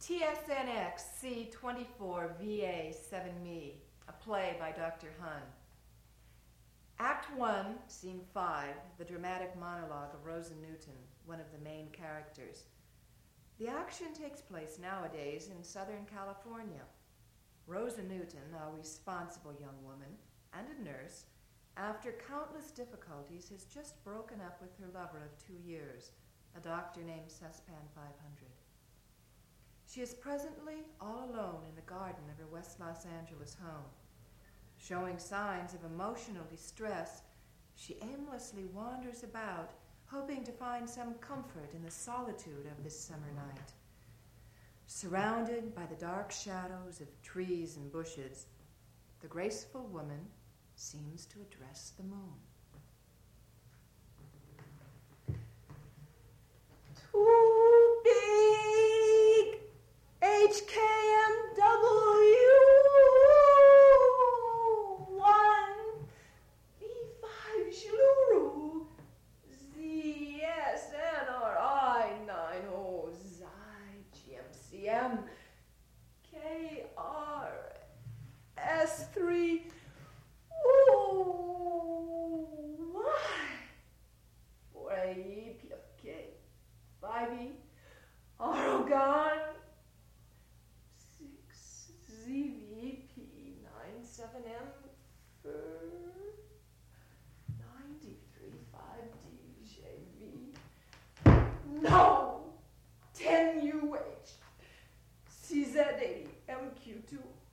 TSNX C24VA7Me, a play by Dr. Hun. Act 1, Scene 5, the dramatic monologue of Rosa Newton, one of the main characters. The action takes place nowadays in Southern California. Rosa Newton, a responsible young woman and a nurse, after countless difficulties, has just broken up with her lover of 2 years, a doctor named Sespan 500. She is presently all alone in the garden of her West Los Angeles home. Showing signs of emotional distress, she aimlessly wanders about, hoping to find some comfort in the solitude of this summer night. Surrounded by the dark shadows of trees and bushes, the graceful woman seems to address the moon. Too big HKMW 1V5 Shiluru ZSNRI 90 Xi GMCM KRS3 Y 4AE PFK 5E Oregon 6ZVP 97M for 93.5 DJV. No! 10UH CZ80 MQ2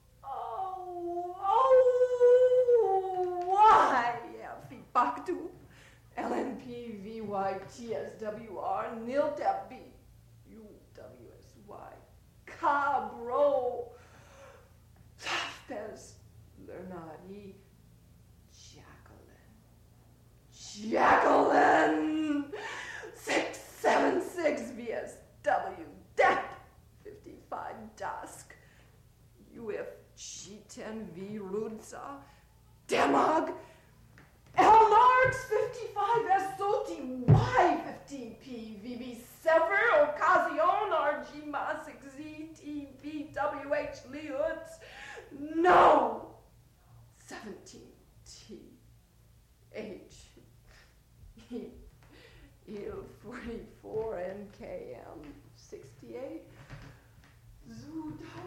YF Baktu LNP VY TSWR NILTAP B UWSY Cabro Tafpez Lernadi Jacqueline 676 VSW DEP 55 Dusk UF G10V Rudza Demog L-Larks 55 Solti Y15P VB Sever Occasion RG Masik ZTV WH Leots No 17T H Il 44 NKM 68 Zudo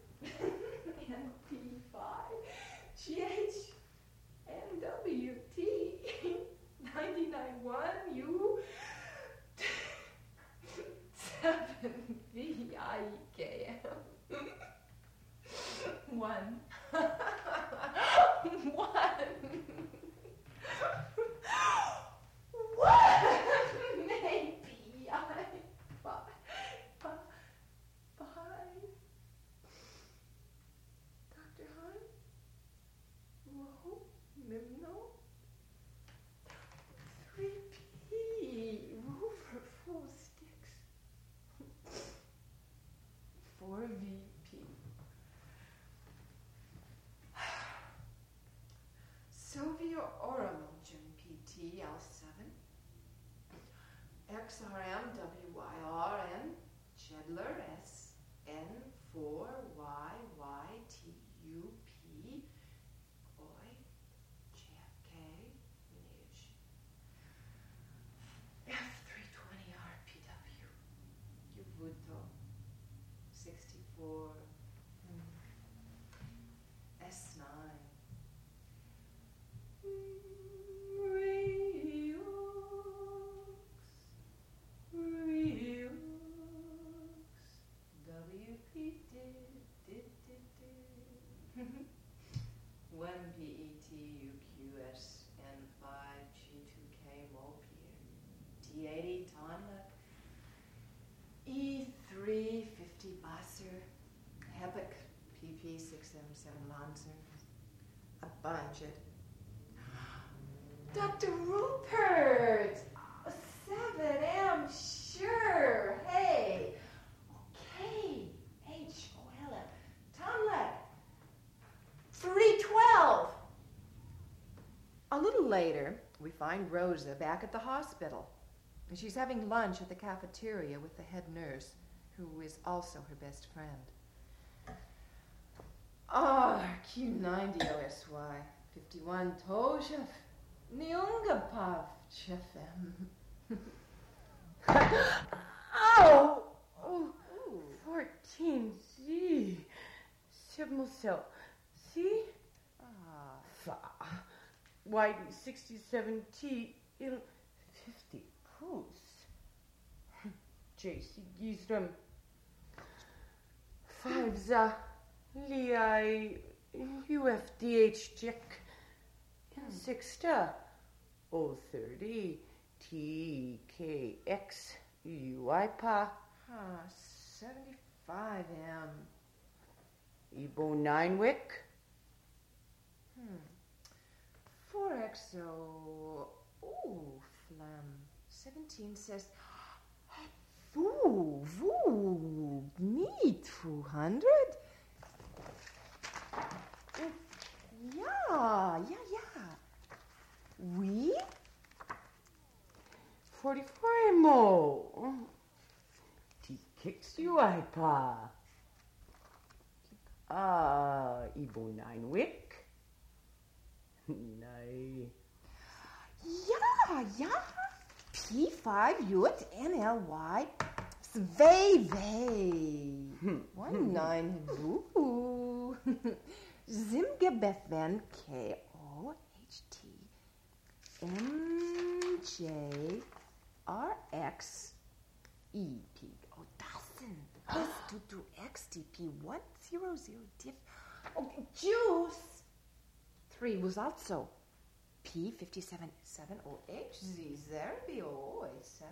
NP5 GH NWT 99.1 U 7 VIKM 1 maybe I 5 Dr. Hun Whoa Mimno 3P Rover full sticks 4VP Sylvia Oremulgen PT L7 XRM WYRN Chedler SN4YYTUP Oi JFK Lineage F320 RPW Uvuto 64 S9 Reaux WP One PET UQS N5 G2K Mopier T80 Tonlek E3 50 Basser Hebeck PP6M7 Lancer a budget. Dr. Rupert! 7M, sure. Hey. Okay. H-O-L-M. Tomlet. 312. A little later, we find Rosa back at the hospital. She's having lunch at the cafeteria with the head nurse, who is also her best friend. RQ90 OSY 51 Tojev Nyungapav Chefem. Ow! Oh, 14Z. Sibmusel. See? Fa. YD67T. 50 Poos. JC Gisram. 5 Lei UFDH Jack. 6 030 TKX UIPA. 75M. Ebo 9 Wick. 4XO. Ooh, Phlegm. 17 says, Me 200? Yeah. We? 44 Mo. T-Kicks UIPA. Ebo 9 Wick. Nay. Ja. P5 Ut NLY. Svei. 19 Boo. Zimgebethen KOHT. MJRX EP. Oh, doesn't. S22XTP 100 diff. Oh, juice. 3 was also P577OH. Zerbi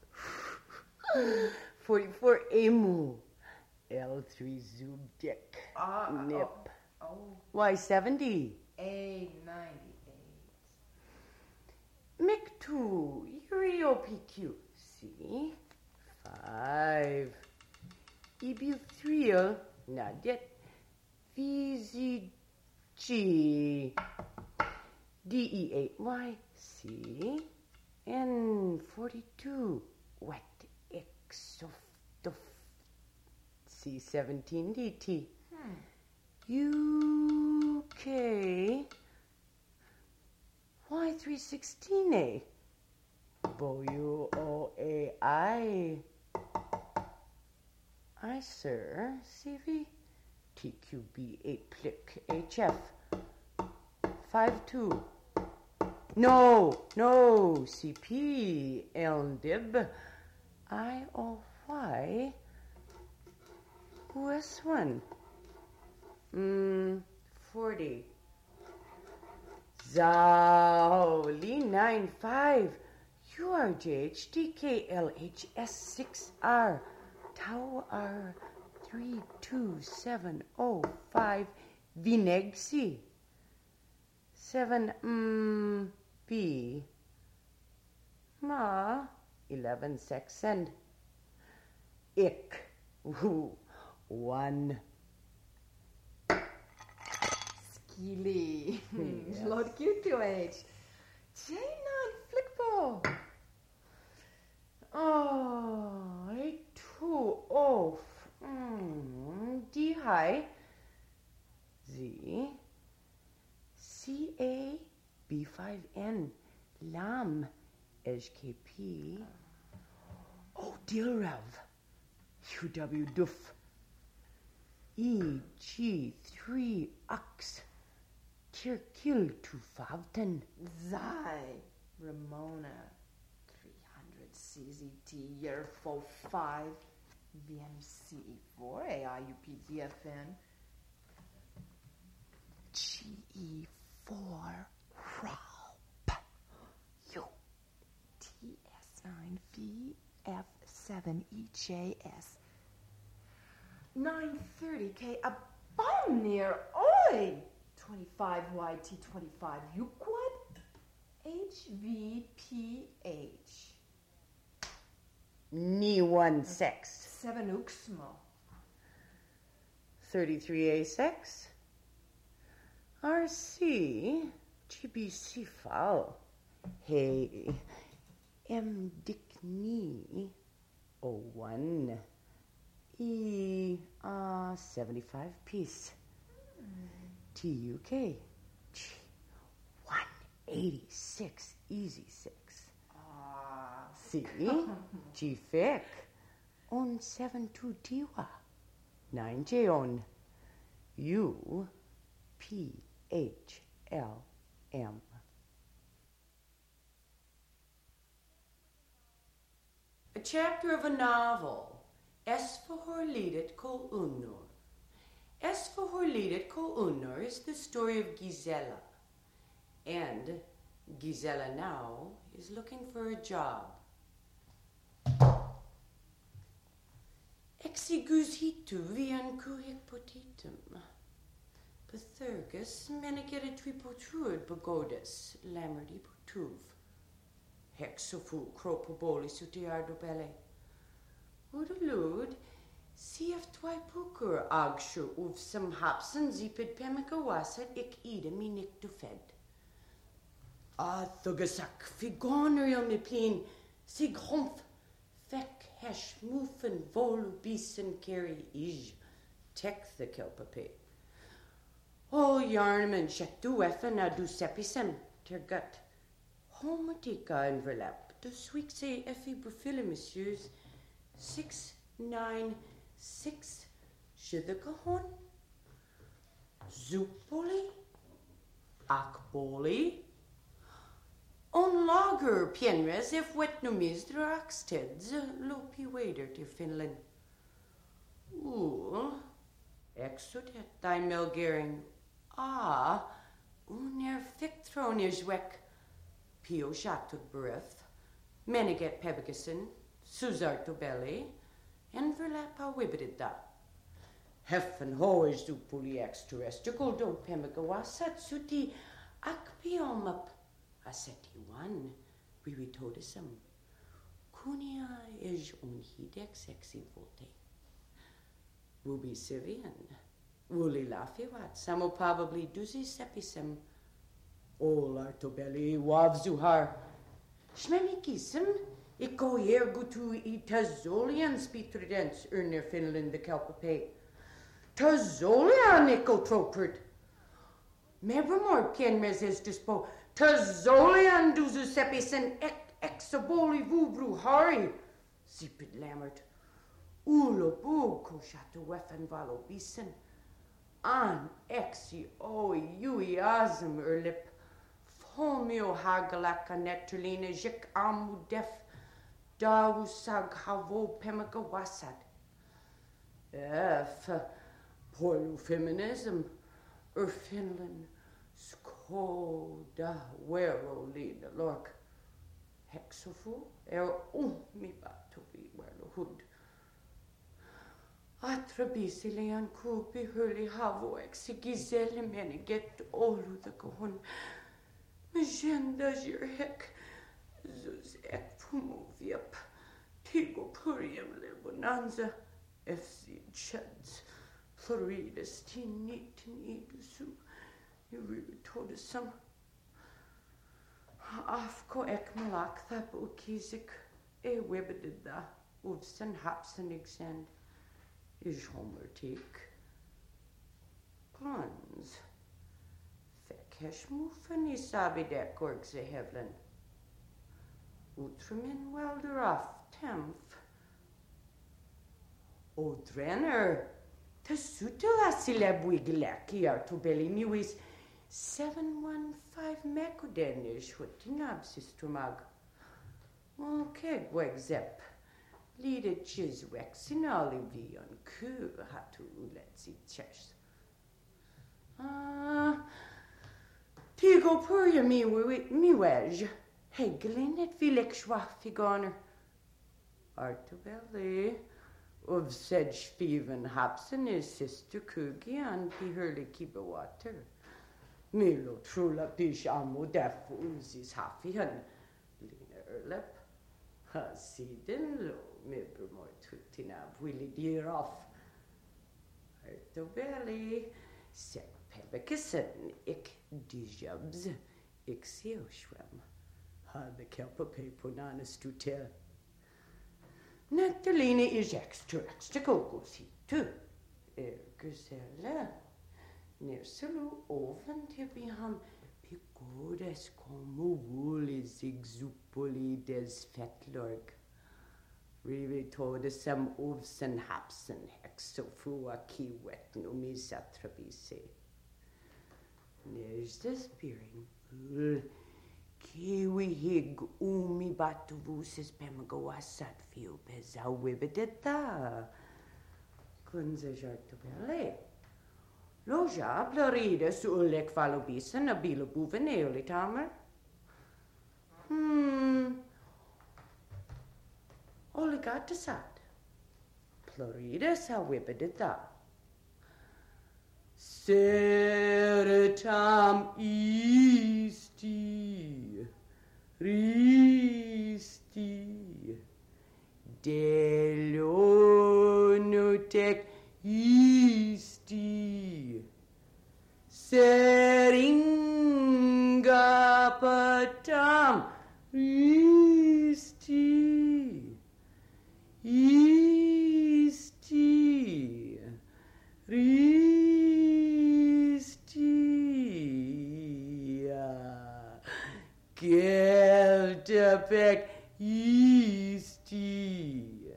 7. 44 Emu. L3 Zubdik. Nip. Y70. A98. Mic2. UreoPQ. C. 5. Ibuthrial. Not yet. VZG. DE8Y. C. N42. Wet exoftoph. C17DT. UK. Y316A. BOUOAI. ICER. CV. TQB8 Plick HF. 52. No. CP. LDIB. IOY. US1. 40. Zao. 95. URJH. DKLHS6R. Tau R. 32705. Vinegsi. 7 B. Ma. 11 Sexend. Ik. 1. Skili. Lord Q2H. J9 Flickball. 2 off. D high. Z. CA B5N. Lam. HKP. Dilrav. UW Duff. EG3 Ux. Tirkil to Favten. Zai. Ramona. 300 CZT. Yerfo 5. VMCE4. AIUPDFN. GE4 RALP. U. TS9VF7EJS. 930K. Abomnir. Oi. 25YT25 Euquad. HVPH. Ni16. 7 Uxmo. 33A6. RC. GBC Foul. Hey. M. Dickney. 01. He, 75 piece. TUK. 186 easy 6. See? G-Fic. On 72 Tiwa. 9 J on. U P H L M. A chapter of a novel. Esfahorlidet kol Unnur. Esfahorlidet kol Unnur is the story of Gisela. And Gisela now is looking for a job. Exigus hitu vian kuhik potitum. Pathurgus menegere tripotrud begodes lamerdi potuv. Hexofu cropobolis utiardo belle. Udalud, sief twai pukur agshu uv some hapsen zipid pemikawasat ik ida mi nik du fed. Thugasak figonerium me plin sig humph fek hesh mufen volu bisen carry ij tek the kelpape. Oh yarnman shek du effen a du sepisem ter gut. Homatika envelop de swixe effi profile messieurs 696 shidakahon Zupoli Akboli On lager pienres if wet numis draxteds lopi wader til Finland. Exodet thy melgering. Uner fictroners wek. Pio shatut bereth. Meniget pebigison. Suzarto belly. En verlapa wibidida. Heffen hoes du puli extraterrestrial do pemigawasat suti akpiomap. Aseti one, viritodisum. Cunia is unhidex sexy volte. Ruby Sivian. Wuli lafiwat. Samo probably duzi sepisem. All artobelli wavzuhar. Schmemikisem. Iko ergutu itazolian spitridens urner Finland the kelpape. Tazolian iko tropert. Mebromor pienmes is dispo. Tazolian duzu sepisen exaboli vubru hari. Zipid lammert. Ulo bu koshatu wefen valo bisen. An exi oi yui azim erlip. Fomio hagalaka netrelina jik amu def. Dawusag havo pemaka wasad. Polu feminism. Finland. Skoda wero lina lork. Hexofu mi batovi wero hud. Atrabisilian kupi hurli havo exigizelle meniget olu the kohon. Magenda jirhek. Zuz ek fumoviap. Tigo purium lebonanza. FC Chuds. Floridas tin idusu. You really told us some. Afko ek malak thap ukizik webedida uvsen hapsen exend is homertik. Plans. Fekesh mufen isabidek orgze hevlen. Utremin welderaf temf. Odrenner. Tasutela silabwiglaki artobeli miwis 715 mekudenish hutinab sistrumag. Okay, gwegzep. Lide chiswex in olivion ku hatu letzi chess. Tigo purja miwej. Hegelin et vilek schwaffigoner. Artobelli. Of said Steven Hapsen is sister Kugi and he hurley keep a water. Milo trula pish amo defu uzis haffihan. Lina erlep. Hasiden lo mibromor tutinab willi dear off. Artobelli. Set pebekisen ik dijabs. Ik seoshwem. Ha the kelpa pe punana stutel. Nettelina is extra kokoshitu. Guselle. Nerselu oven tibihan pigores como wuli zigzupoli des fetlorg. Rivi tode sem ovsen hapsen hexofua kiwet no misatrabise. Ners des beering. Kiwi hig umi batuvusis pemagoasat fiu peza wibedeta. Kunze jartubele. Loja ploride sullek valobisen a bilo buveneoli tamer. Oligata sat. Ploride sa wibedeta. Seretam isti, risti, delonutek isti, seringa patam risti, isti, risti. Geltepek isti.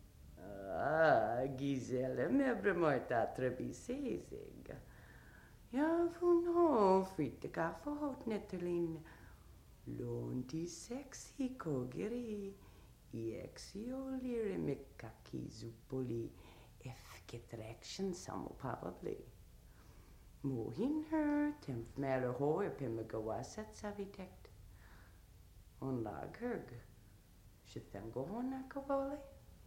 Giselle mebremorta trebisezig. Ja, von hofite gaffehot netterlin. Lonti sexy kogeri. Iexio mikaki zupoli. Efgetrection samo probably. Mohin her temp mele hoer pimmegawaset savitekt. On lagerg. Shithengo honakavole.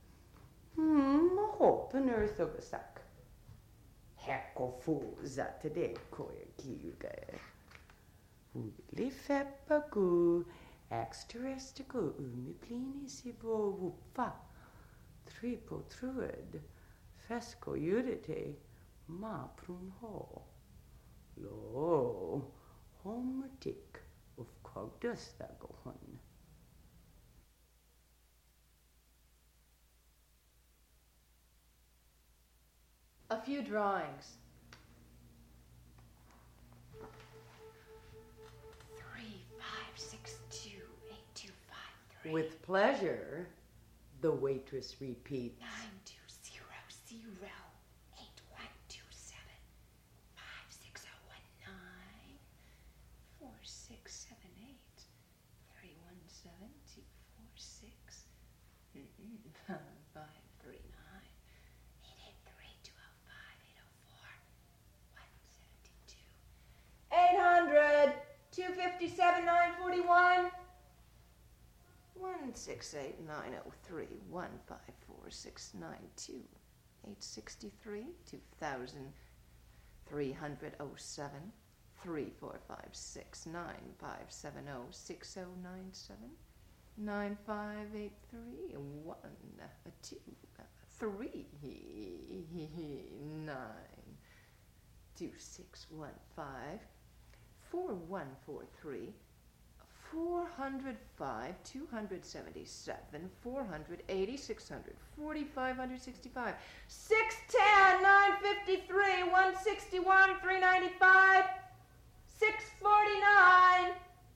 Hopen earthogasak. Hecko fuza today koer kiuga. Uli feppagu. Exterestico umiplini sivo wupfa. Tripo trued. Fesco judite. Ma prun ho. Lo. Homatik. Of cogdus that go on. A few drawings. 3, 5, 6, 2, 8, 2, 5, 3. With pleasure, the waitress repeats. 9, 2, 0, 0, 8, 1, 2, 7, 5, 6, 0, 1, 9, 4, 6, 7, 8, 3, 1, 7, 2, 4, 6, 5, 3, 9, 8, 8, 3, 2, 5, 8, 4, 172. 800, 257, 941. 168, 903, 154, 692, 863, 2000, 307, 3456, 9570, 6097, 9583, 1, 2, 3, 9, 2615, 4143, 405, 277, 480, 600, 4,565, 610, 953, 161, 395, 649,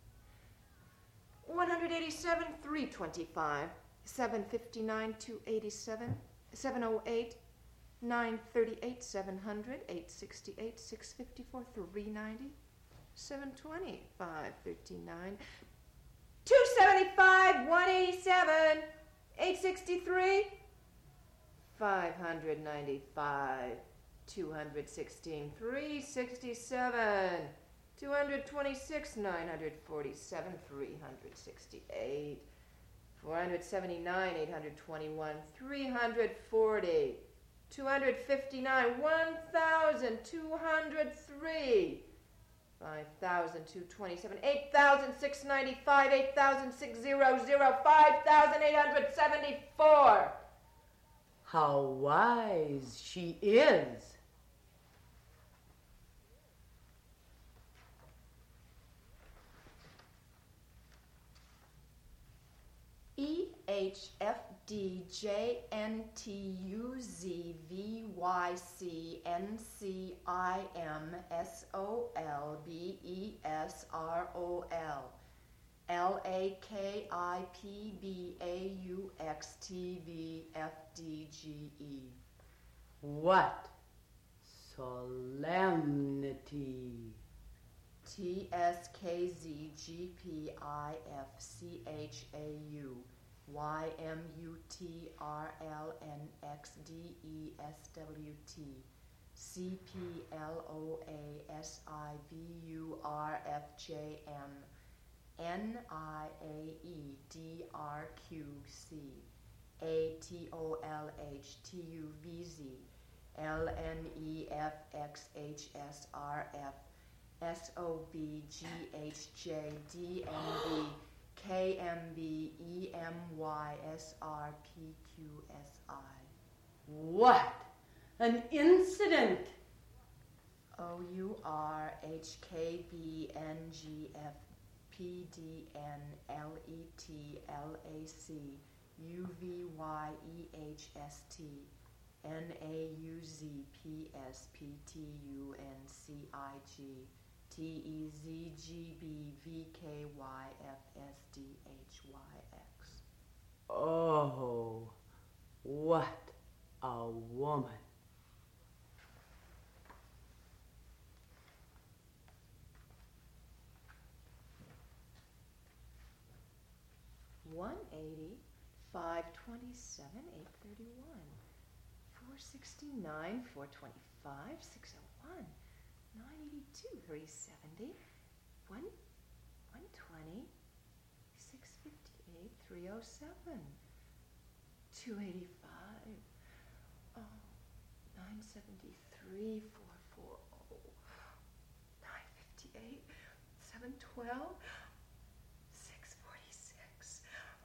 187, 325, 759, 287, 708, 938, 700, 868, 654, 390, 720, 559, 275, 187, 863, 595, 216, 367, 226, 947, 368, 479, 821, 340, 259, 1,203, 5,227, 8,695, 8,600, 5,874. How wise she is. EHFD LAKIPBAUXTVFDGE. What solemnity! TSKZGPIFCHAU YMUTRLNXDESWT CPLOASIVURFJM NIAEDRQC ATOLHTUVZ LNEFXHSRF SOBGHJDNB KMB EMYSRPQSI. What an incident! OURHKBNGFPDNLETLAC UVYEHST NAUZPSPTUNCIG TEZGBVKYFSDHYX. Oh, what a woman! $180, $527, $831, $469, $425, $601, $982, $370, $120, $658, $307, $285, $973, $440, $958, $712, $646,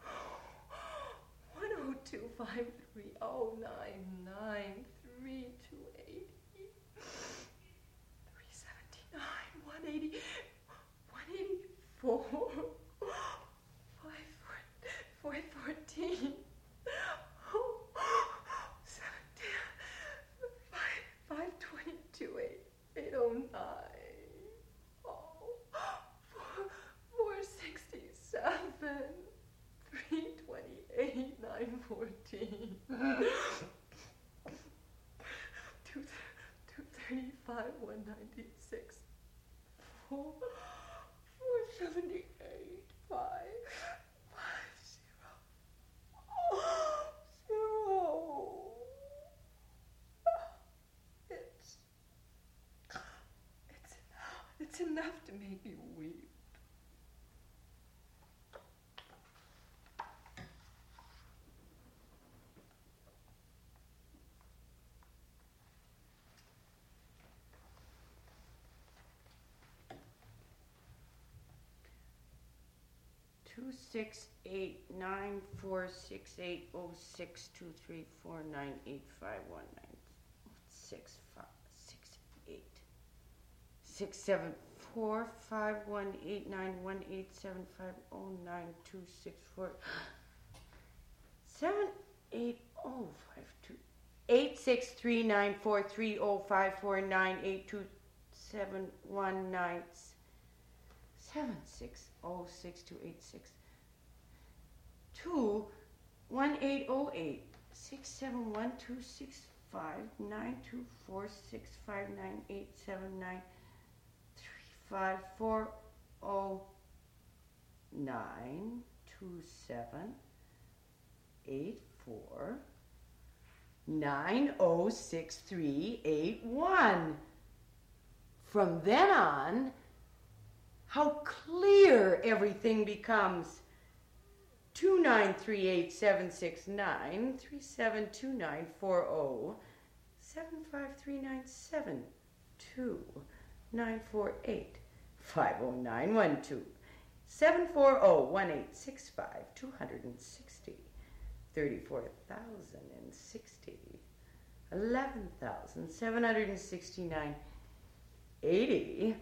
$102, $530, $99, $328, $379, $180, $184, $514, $522, $809, $467, $328, $914, $235, $196, $478, $550, It's enough to make you weep. Two 1808, 671, 265, 924, 659, 879, 3540, 927, 84, 906381. From then on, how clear everything becomes. 2938769 372940 75397 2948 50912 740 1865 260 34,060 11,769 80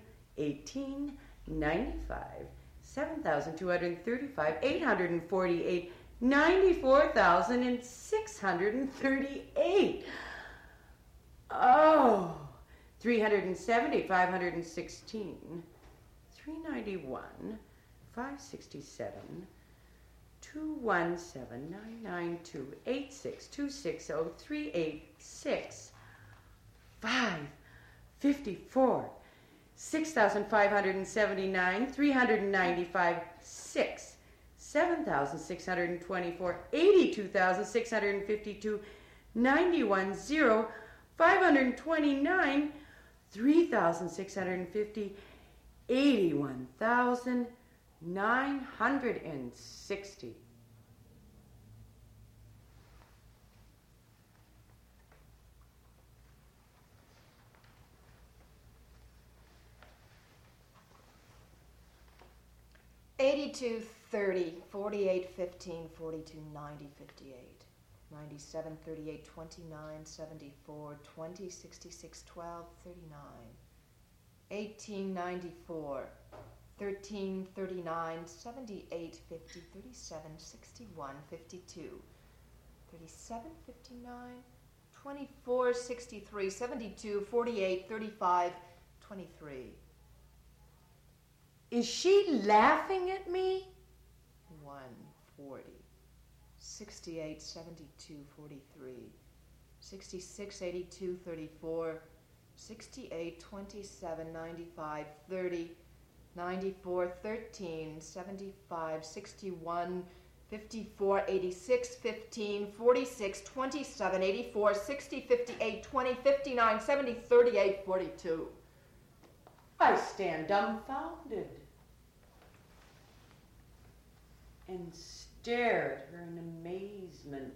1895 7,235 848 94,638. Oh, 370, 516, 391, 567, 217, 992, 86, 260, 386, 554, 6,579, 395, 6, 7,624, 82,652, 91, 0, 529, 3,650, 81,960. $82, $30, $48, $15, $42, $90, $58, $97, $38, $29, $74, $20, $66, $12, $39, $18, $94, $13, $39, $78, $50, $37, $61, $52, $37, $59, $24, $63, $72, $48, $35, $23. Is she laughing at me? 140, 68, 72, 43, 66, 82, 34, 68, 27, 95, 30, 94, 13, 75, 61, 54, 86, 15, 46, 27, 84, 60, 58, 20, 59, 70, 38, 42. I stand dumbfounded and stare at her in amazement.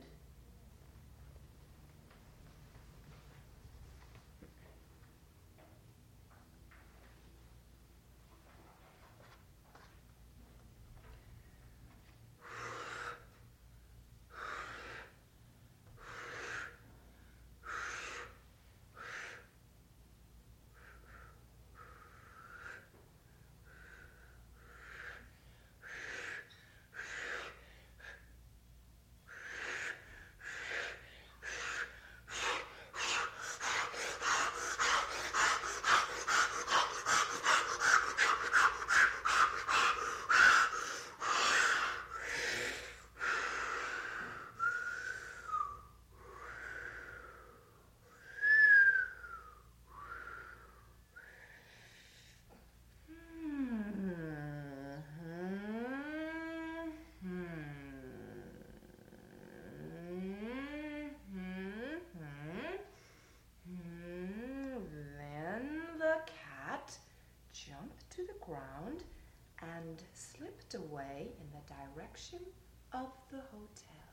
Ground and slipped away in the direction of the hotel.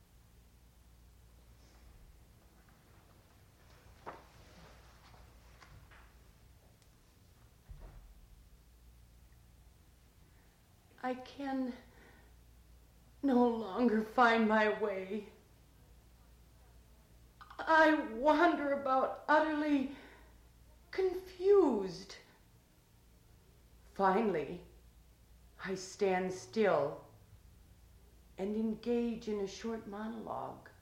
I can no longer find my way. I wander about utterly confused. Finally, I stand still and engage in a short monologue.